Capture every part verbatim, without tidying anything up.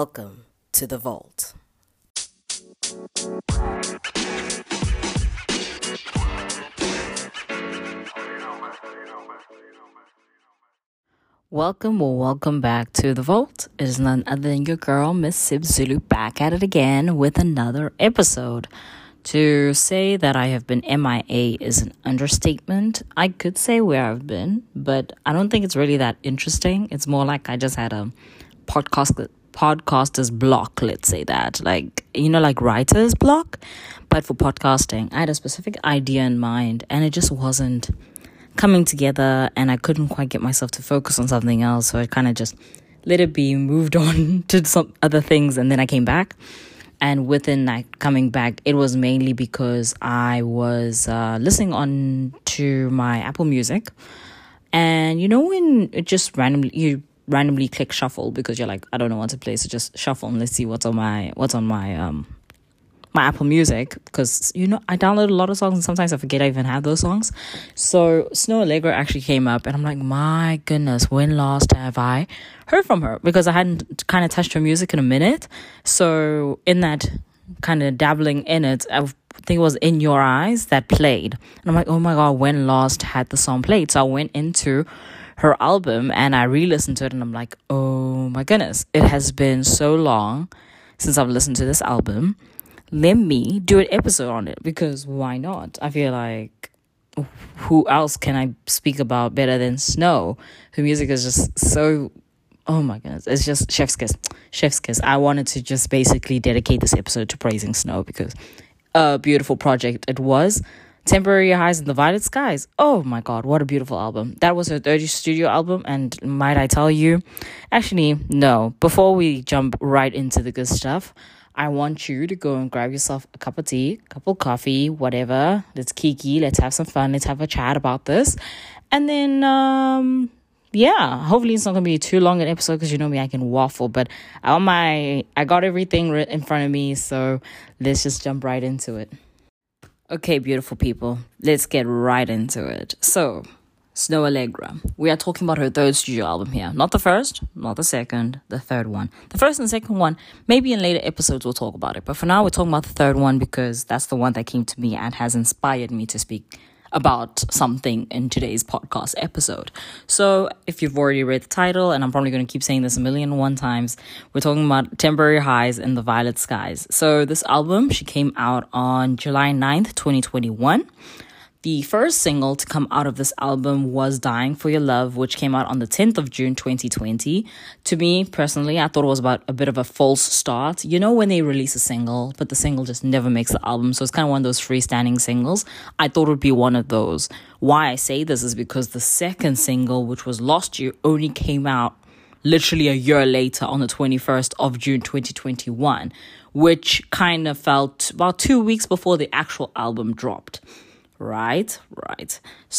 Welcome to the Vault. Welcome or welcome back to the Vault. It is none other than your girl, Miss Sib Zulu, back at it again with another episode. To say that I have been M I A is an understatement. I could say where I've been, but I don't think it's really that interesting. It's more like I just had a podcast podcaster's block, let's say that. Like, you know, like writer's block, but for podcasting. I had a specific idea in mind, and it just wasn't coming together, and I couldn't quite get myself to focus on something else, so I kind of just let it be, moved on to some other things, and then I came back. And within that coming back, it was mainly because I was uh, listening on to my Apple Music. And you know when it just randomly, you randomly click shuffle because you're like, I don't know what to play, so just shuffle and let's see what's on my, what's on my, um, my Apple Music. Because, you know, I download a lot of songs and sometimes I forget I even have those songs. So Snoh Aalegra actually came up and I'm like, my goodness, when last have I heard from her? Because I hadn't kind of touched her music in a minute. So in that kind of dabbling in it, I think it was In Your Eyes that played. And I'm like, oh my God, when last had the song played? So I went into her album and I re-listened to it and I'm like, oh my goodness, it has been so long since I've listened to this album. Let me do an episode on it, because why not? I feel like who else can I speak about better than Snoh? Her music is just so, oh my goodness, it's just chef's kiss, chef's kiss. I wanted to just basically dedicate this episode to praising Snoh because a beautiful project it was. Temporary Highs in the Violet Skies. Oh my God, what a beautiful album. That was her third studio album, and might I tell you, actually, no, before we jump right into the good stuff, I want you to go and grab yourself a cup of tea, a cup of coffee, whatever. Let's kiki, let's have some fun, let's have a chat about this. And then, um, yeah, hopefully it's not going to be too long an episode because you know me, I can waffle. But on my, I got everything in front of me, so let's just jump right into it. Okay, beautiful people, let's get right into it. So, Snoh Aalegra. We are talking about her third studio album here. Not the first, not the second, the third one. The first and second one, maybe in later episodes we'll talk about it. But for now, we're talking about the third one because that's the one that came to me and has inspired me to speak about something in today's podcast episode. So if you've already read the title, and I'm probably going to keep saying this a million and one times, we're talking about Temporary Highs in the Violet Skies. So this album, she came out on July ninth, twenty twenty-one. The first single to come out of this album was Dying for Your Love, which came out on the tenth of June, twenty twenty. To me, personally, I thought it was about a bit of a false start. You know when they release a single, but the single just never makes the album. So it's kind of one of those freestanding singles. I thought it would be one of those. Why I say this is because the second single, which was Lost You, only came out literally a year later on the twenty-first of June, twenty twenty-one, which kind of felt about two weeks before the actual album dropped. Right, right.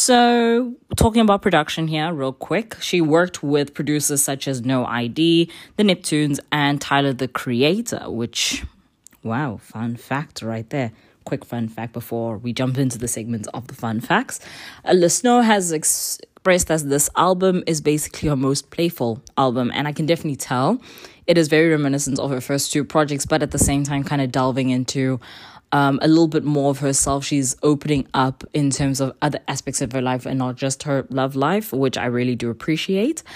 So, talking about production here real quick. She worked with producers such as No I D, The Neptunes, and Tyler, the Creator, which, wow, fun fact right there. Quick fun fact before we jump into the segment of the fun facts. Uh, Snoh has expressed that this album is basically her most playful album, and I can definitely tell it is very reminiscent of her first two projects, but at the same time kind of delving into Um, a little bit more of herself. She's opening up in terms of other aspects of her life and not just her love life, which I really do appreciate.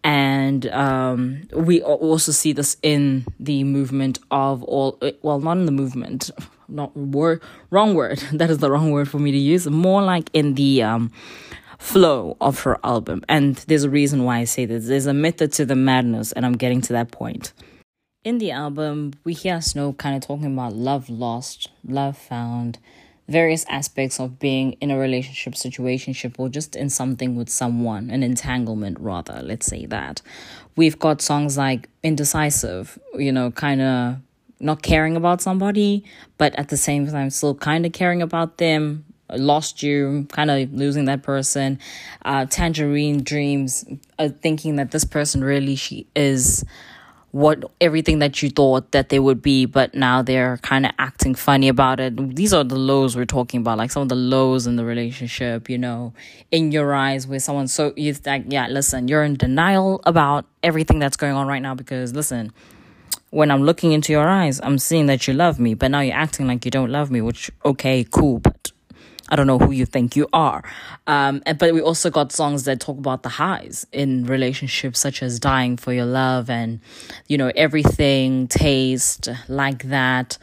And um, we also see this in the movement of all, well, not in the movement, not word, wrong word. That is the wrong word for me to use. More like in the um, flow of her album. And there's a reason why I say this. There's a method to the madness, and I'm getting to that point. In the album, we hear Snoh kind of talking about love lost, love found, various aspects of being in a relationship, situationship, or just in something with someone, an entanglement rather, let's say that. We've got songs like Indecisive, you know, kind of not caring about somebody, but at the same time still kind of caring about them. Lost You, kind of losing that person. Uh, Tangerine Dreams, uh, thinking that this person really she is what everything that you thought that they would be, but now they're kind of acting funny about it. These are the lows we're talking about, like some of the lows in the relationship, you know, In Your Eyes, where someone's so, you like, yeah, listen, you're in denial about everything that's going on right now because, listen, when I'm looking into your eyes, I'm seeing that you love me, but now you're acting like you don't love me, which, okay, cool, but I don't know who you think you are. Um, and, but we also got songs that talk about the highs in relationships, such as Dying for Your Love and, you know, Everything, Taste, Like That.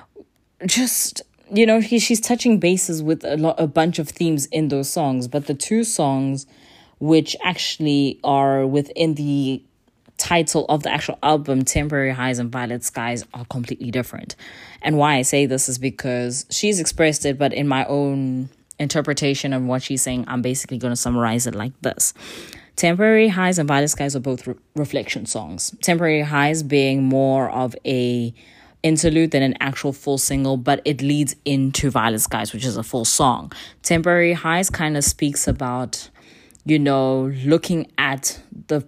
Just, you know, he, she's touching bases with a, lot, a bunch of themes in those songs. But the two songs which actually are within the title of the actual album, Temporary Highs and Violet Skies, are completely different. And why I say this is because she's expressed it, but in my own interpretation of what she's saying, I'm basically going to summarize it like this. Temporary Highs and Violet Skies are both re- reflection songs. Temporary Highs being more of a interlude than an actual full single, but it leads into Violet Skies, which is a full song. Temporary Highs kind of speaks about, you know, looking at the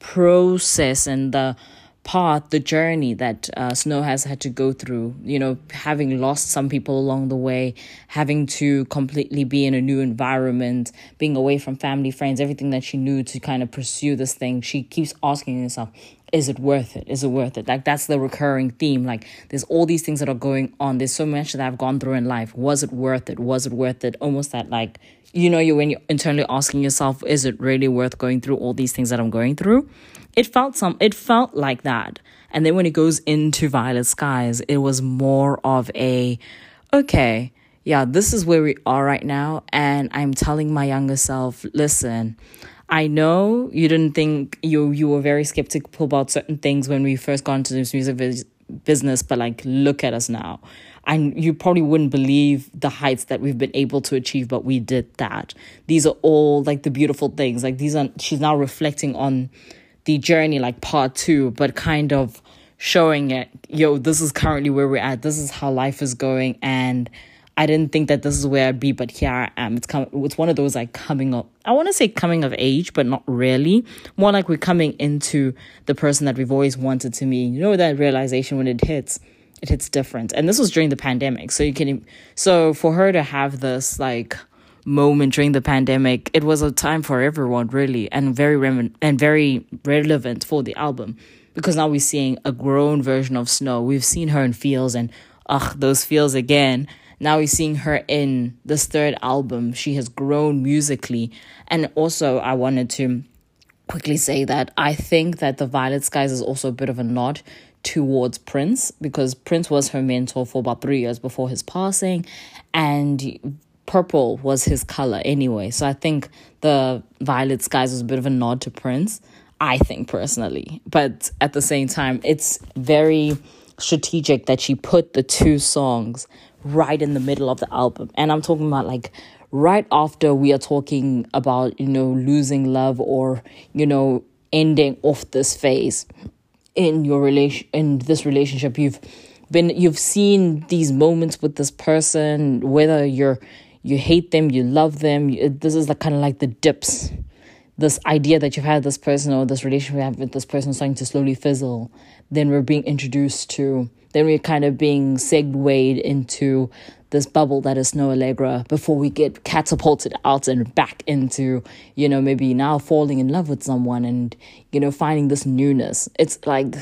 process and the path, the journey that uh, Snow has had to go through, you know, having lost some people along the way, having to completely be in a new environment, being away from family, friends, everything that she knew to kind of pursue this thing. She keeps asking herself, is it worth it? Is it worth it? Like, that's the recurring theme. Like, there's all these things that are going on. There's so much that I've gone through in life. Was it worth it? Was it worth it? Almost that, like, you know, you when you're internally asking yourself, is it really worth going through all these things that I'm going through? It felt some, it felt like that. And then when it goes into Violet Skies, it was more of a, okay, yeah, this is where we are right now. And I'm telling my younger self, listen, I know you didn't think you you were very skeptical about certain things when we first got into this music vis- business, but like, look at us now. And you probably wouldn't believe the heights that we've been able to achieve, but we did that. These are all like the beautiful things. Like, these are, she's now reflecting on the journey, like part two, but kind of showing it, yo, this is currently where we're at. This is how life is going. And I didn't think that this is where I'd be, but here I am. It's com- it's one of those like coming up. I want to say coming of age, but not really. More like we're coming into the person that we've always wanted to be. You know, that realization when it hits, it hits different. And this was during the pandemic. So you can, so for her to have this like moment during the pandemic, it was a time for everyone really, and very rem- and very relevant for the album, because now we're seeing a grown version of Snow. We've seen her in Feels, and ugh, those feels again. Now we're seeing her in this third album. She has grown musically. And also I wanted to quickly say that I think that the Violet Skies is also a bit of a nod towards Prince, because Prince was her mentor for about three years before his passing, and purple was his color anyway. So I think the Violet Skies was a bit of a nod to Prince, I think personally. But at the same time, it's very strategic that she put the two songs right in the middle of the album. And I'm talking about like right after we are talking about, you know, losing love or, you know, ending off this phase in your relation, in this relationship. You've been, you've seen these moments with this person, whether you're, you hate them, you love them. You, this is like kind of like the dips. This idea that you've had this person or this relationship you have with this person starting to slowly fizzle. Then we're being introduced to, then we're kind of being segued into this bubble that is Snoh Aalegra before we get catapulted out and back into, you know, maybe now falling in love with someone and, you know, finding this newness. It's like,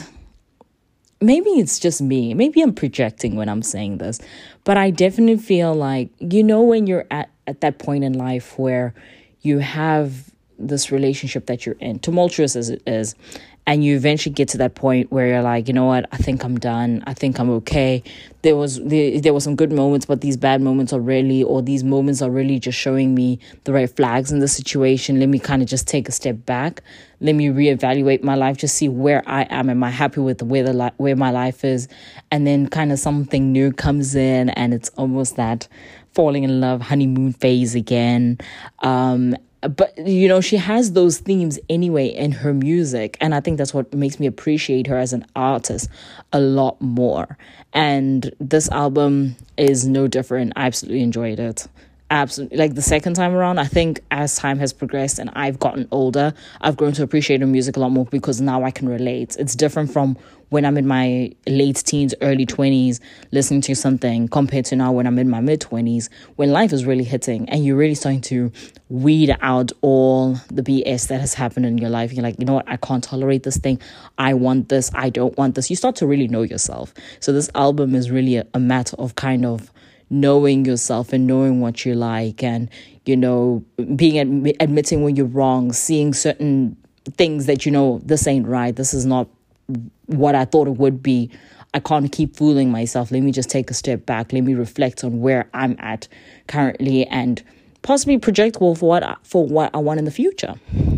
maybe it's just me. Maybe I'm projecting when I'm saying this, but I definitely feel like, you know, when you're at, at that point in life where you have this relationship that you're in, tumultuous as it is, and you eventually get to that point where you're like, you know what, I think I'm done. I think I'm okay. There was there, there were some good moments, but these bad moments are really, or these moments are really just showing me the red flags in the situation. Let me kind of just take a step back. Let me reevaluate my life, just see where I am. Am I happy with the where the li- where my life is? And then kind of something new comes in, and it's almost that falling in love honeymoon phase again. Um, But, you know, she has those themes anyway in her music. And I think that's what makes me appreciate her as an artist a lot more. And this album is no different. I absolutely enjoyed it. Absolutely. Like the second time around, I think as time has progressed and I've gotten older, I've grown to appreciate her music a lot more because now I can relate. It's different from when I'm in my late teens, early twenties, listening to something compared to now when I'm in my mid twenties, when life is really hitting and you're really starting to weed out all the B S that has happened in your life. You're like, you know what, I can't tolerate this thing. I want this. I don't want this. You start to really know yourself. So this album is really a, a matter of kind of knowing yourself and knowing what you like and, you know, being admi- admitting when you're wrong, seeing certain things that, you know, this ain't right. This is not what I thought it would be. I can't keep fooling myself. Let me just take a step back. Let me reflect on where I'm at currently and possibly project for what I, for what I want in the future.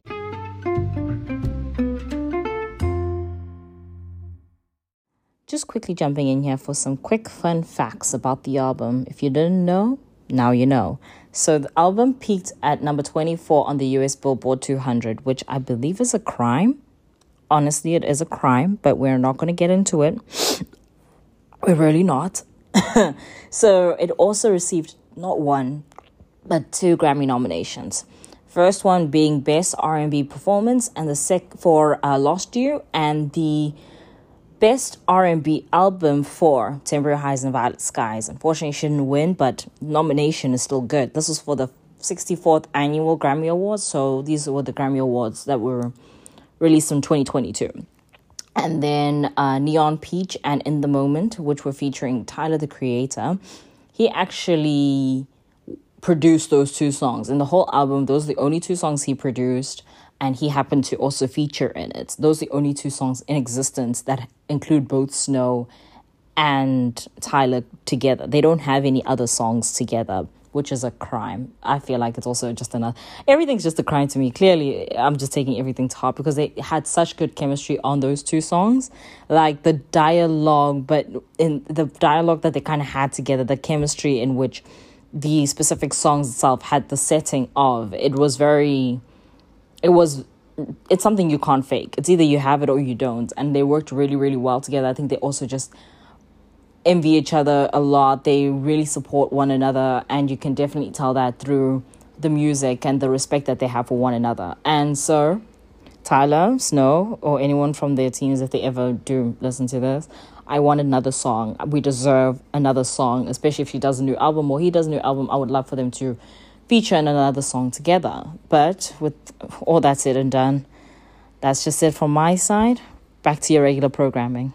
Just quickly jumping in here for some quick fun facts about the album. If you didn't know, now you know. So the album peaked at number twenty-four on the U S Billboard two hundred, which I believe is a crime. Honestly, it is a crime, but we're not going to get into it. We're really not. So it also received not one, but two Grammy nominations. First one being Best R and B Performance, and the sec for uh, Lost You, and the Best R and B Album for Temporary Highs and Violet Skies. Unfortunately, it shouldn't win, but nomination is still good. This was for the sixty-fourth Annual Grammy Awards, so these were the Grammy Awards that were released in twenty twenty-two. And then uh, Neon Peach and In the Moment, which were featuring Tyler, the Creator. He actually produced those two songs. In the whole album, those are the only two songs he produced, and he happened to also feature in it. Those are the only two songs in existence that include both Snow and Tyler together. They don't have any other songs together, which is a crime. I feel like it's also just another... Everything's just a crime to me. Clearly, I'm just taking everything to heart because they had such good chemistry on those two songs. Like the dialogue, but in the dialogue that they kind of had together, the chemistry in which the specific songs itself had the setting of, it was very... It was... It's something you can't fake. It's either you have it or you don't. And they worked really, really well together. I think they also just envy each other a lot. They really support one another, and you can definitely tell that through the music and the respect that they have for one another. And so Tyler, Snow, or anyone from their teams, if they ever do listen to this, I want another song. We deserve another song, especially if she does a new album or he does a new album. I would love for them to feature in another song together. But with all that said and done, that's just it from my side. Back to your regular programming.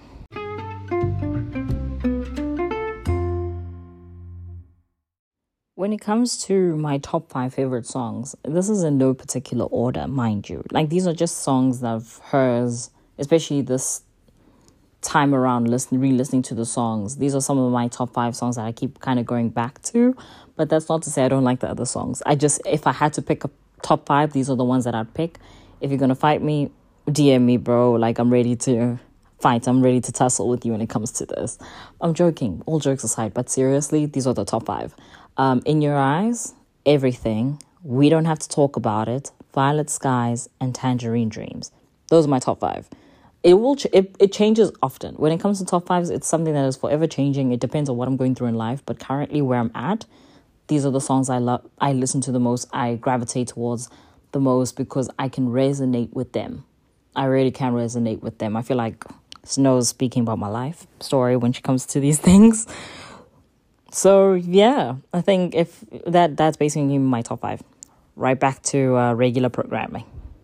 When it comes to my top five favorite songs, this is in no particular order, mind you. Like, these are just songs of hers, especially this time around listening, re-listening to the songs. These are some of my top five songs that I keep kind of going back to. But that's not to say I don't like the other songs. I just, if I had to pick a top five, these are the ones that I'd pick. If you're going to fight me, D M me, bro. Like, I'm ready to fight. I'm ready to tussle with you when it comes to this. I'm joking, all jokes aside. But seriously, these are the top five. Um, In Your Eyes, Everything, We Don't Have to Talk About It, Violet Skies, and Tangerine Dreams. Those are my top five. It will ch- it, it changes often. When it comes to top fives, it's something that is forever changing. It depends on what I'm going through in life. But currently where I'm at, these are the songs I love. I listen to the most. I gravitate towards the most because I can resonate with them. I really can resonate with them. I feel like Snow's speaking about my life story when she comes to these things. So, yeah, I think if that that's basically my top five. Right back to uh, regular programming.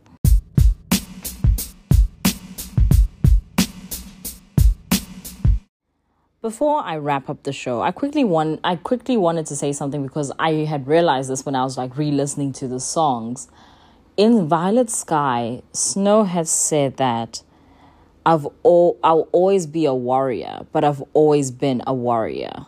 Before I wrap up the show, I quickly want I quickly wanted to say something because I had realized this when I was like re-listening to the songs. In Violet Sky, Snow has said that I've all I'll always be a warrior, but I've always been a warrior.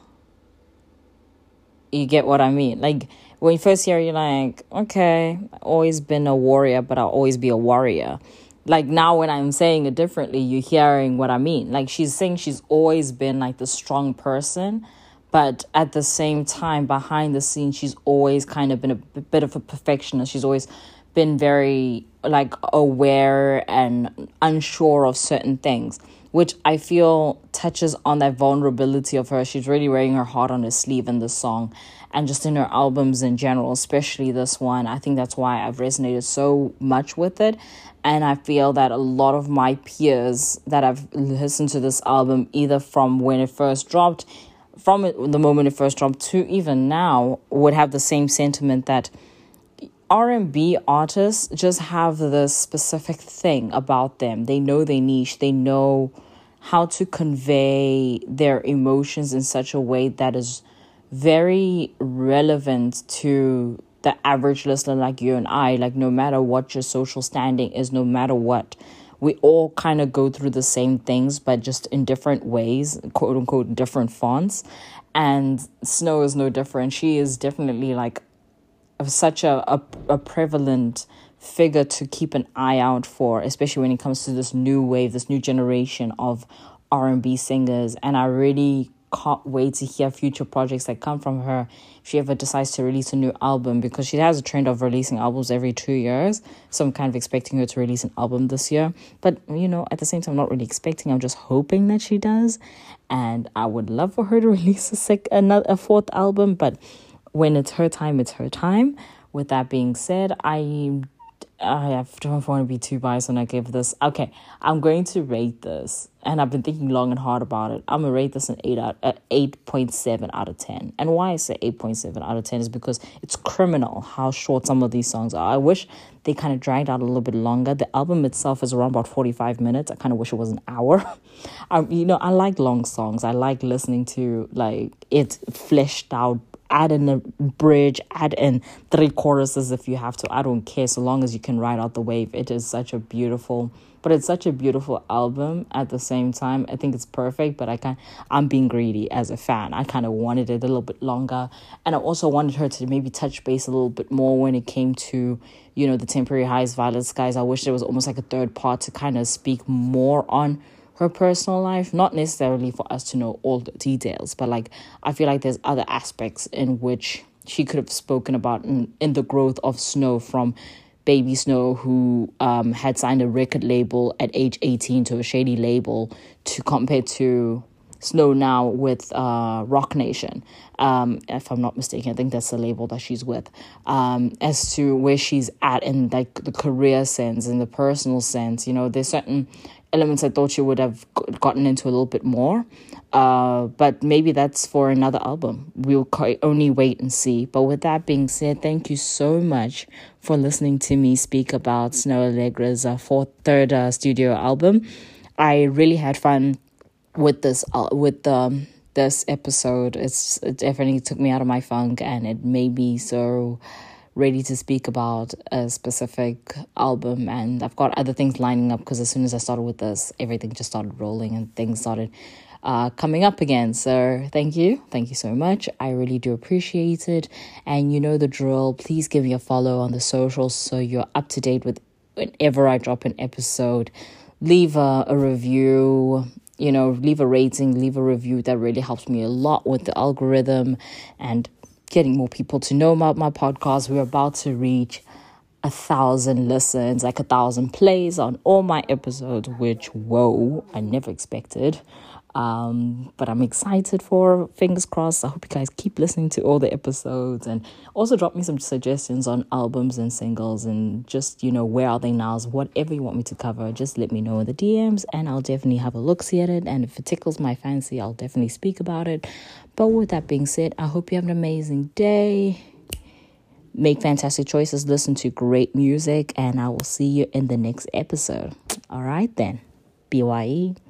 You get what I mean? Like, when you first hear it, you're like, okay, I've always been a warrior, but I'll always be a warrior. Like, now when I'm saying it differently, you're hearing what I mean. Like, she's saying she's always been, like, the strong person, but at the same time, behind the scenes, she's always kind of been a b- bit of a perfectionist. She's always been very, like, aware and unsure of certain things, which I feel touches on that vulnerability of her. She's really wearing her heart on her sleeve in this song, and just in her albums in general, especially this one. I think that's why I've resonated so much with it. And I feel that a lot of my peers that have listened to this album, either from when it first dropped, from the moment it first dropped to even now, would have the same sentiment that R and B artists just have this specific thing about them. They know their niche. They know how to convey their emotions in such a way that is very relevant to the average listener like you and I. Like, no matter what your social standing is, no matter what, we all kind of go through the same things, but just in different ways, quote unquote, different fonts. And Snow is no different. She is definitely like such a, a, a prevalent figure to keep an eye out for, especially when it comes to this new wave, this new generation of R and B singers. And I really can't wait to hear future projects that come from her if she ever decides to release a new album, because she has a trend of releasing albums every two years. So I'm kind of expecting her to release an album this year. But, you know, at the same time, I'm not really expecting. I'm just hoping that she does. And I would love for her to release a, sec- another, a fourth album. But when it's her time, it's her time. With that being said, I I don't want to be too biased when I give this. Okay, I'm going to rate this, and I've been thinking long and hard about it. I'm going to rate this an eight out, uh, eight point seven out of ten. And why I say eight point seven out of ten is because it's criminal how short some of these songs are. I wish they kind of dragged out a little bit longer. The album itself is around about forty-five minutes. I kind of wish it was an hour. um, you know, I like long songs. I like listening to, like, it fleshed out. Add in a bridge, add in three choruses if you have to. I don't care, so long as you can ride out the wave. It is such a beautiful, but it's such a beautiful album at the same time. I think it's perfect, but I can't, I'm being greedy as a fan. I kind of wanted it a little bit longer. And I also wanted her to maybe touch base a little bit more when it came to, you know, the Temporary Highs, Violet Skies. I wish there was almost like a third part to kind of speak more on her personal life, not necessarily for us to know all the details, but like I feel like there's other aspects in which she could have spoken about in, in the growth of Snow, from baby Snow, who um had signed a record label at age eighteen to a shady label, to compare to Snow now with uh Rock Nation, um if I'm not mistaken. I think that's the label that she's with, um as to where she's at in like the career sense and the personal sense. You know, there's certain elements I thought she would have gotten into a little bit more, uh, but maybe that's for another album. We'll only wait and see. But with that being said, thank you so much for listening to me speak about Snow Allegra's uh, fourth, third uh, studio album. I really had fun with this uh, with um, this episode. It's, it definitely took me out of my funk, and it made me so ready to speak about a specific album. And I've got other things lining up, because as soon as I started with this, everything just started rolling and things started uh, coming up again. So thank you. Thank you so much. I really do appreciate it. And you know the drill. Please give me a follow on the socials so you're up to date with whenever I drop an episode. Leave a, a review, you know, leave a rating, leave a review. That really helps me a lot with the algorithm and getting more people to know about my podcast. We're about to reach a thousand listens, like a thousand plays on all my episodes, which, whoa, I never expected. Um, but I'm excited for, fingers crossed. I hope you guys keep listening to all the episodes, and also drop me some suggestions on albums and singles, and just, you know, where are they now? Whatever you want me to cover, just let me know in the D Ms, and I'll definitely have a look-see at it. And if it tickles my fancy, I'll definitely speak about it. But with that being said, I hope you have an amazing day. Make fantastic choices, listen to great music, and I will see you in the next episode. All right then. B Y E.